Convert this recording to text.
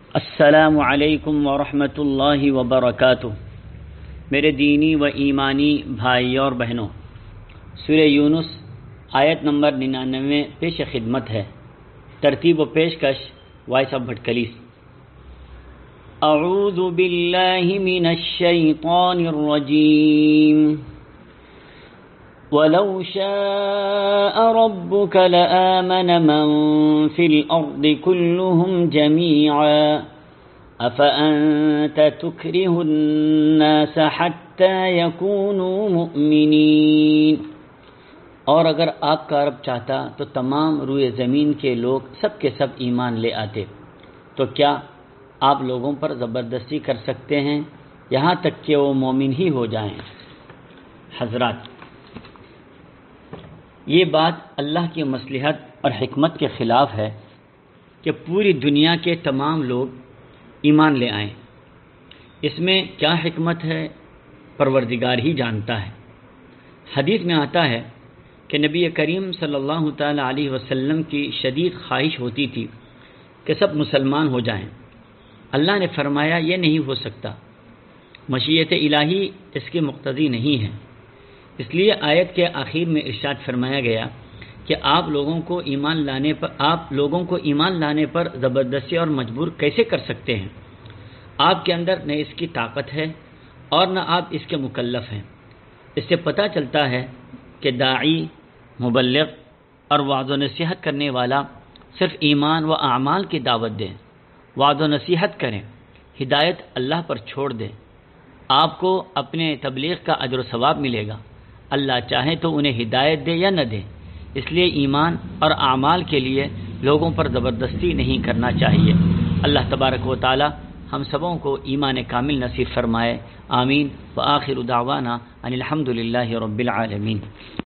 السلام علیکم ورحمۃ اللہ وبرکاتہ۔ میرے دینی و ایمانی بھائی اور بہنوں، سورہ یونس آیت نمبر 99 پیش خدمت ہے۔ ترتیب و پیشکش وائس آف بھٹکلیس۔ اعوذ باللہ من الشیطان الرجیم۔ وَلَوْ شَاءَ رَبُّكَ لَآمَنَ مَن فِي الْأَرْضِ كُلُّهُمْ جَمِيعًا أَفَأَنْتَ تُكْرِهُ النَّاسَ حَتَّى يَكُونُوا مُؤْمِنِينَ۔ اور اگر آپ کا رب چاہتا تو تمام روئے زمین کے لوگ سب کے سب ایمان لے آتے، تو کیا آپ لوگوں پر زبردستی کر سکتے ہیں یہاں تک کہ وہ مومن ہی ہو جائیں؟ حضرات، یہ بات اللہ کی مصلحت اور حکمت کے خلاف ہے کہ پوری دنیا کے تمام لوگ ایمان لے آئیں۔ اس میں کیا حکمت ہے پروردگار ہی جانتا ہے۔ حدیث میں آتا ہے کہ نبی کریم صلی اللہ تعالی علیہ وسلم کی شدید خواہش ہوتی تھی کہ سب مسلمان ہو جائیں۔ اللہ نے فرمایا یہ نہیں ہو سکتا، مشیت الہی اس کے مقتضی نہیں ہے۔ اس لیے آیت کے آخر میں ارشاد فرمایا گیا کہ آپ لوگوں کو ایمان لانے پر زبردستی اور مجبور کیسے کر سکتے ہیں؟ آپ کے اندر نہ اس کی طاقت ہے اور نہ آپ اس کے مکلف ہیں۔ اس سے پتہ چلتا ہے کہ داعی، مبلغ اور وعظ و نصیحت کرنے والا صرف ایمان و اعمال کی دعوت دیں، وعظ و نصیحت کریں، ہدایت اللہ پر چھوڑ دیں، آپ کو اپنے تبلیغ کا اجر و ثواب ملے گا۔ اللہ چاہے تو انہیں ہدایت دے یا نہ دے، اس لیے ایمان اور اعمال کے لیے لوگوں پر زبردستی نہیں کرنا چاہیے۔ اللہ تبارک و تعالی ہم سبوں کو ایمان کامل نصیب فرمائے، آمین۔ وآخر دعوانا ان الحمد للہ رب العالمین۔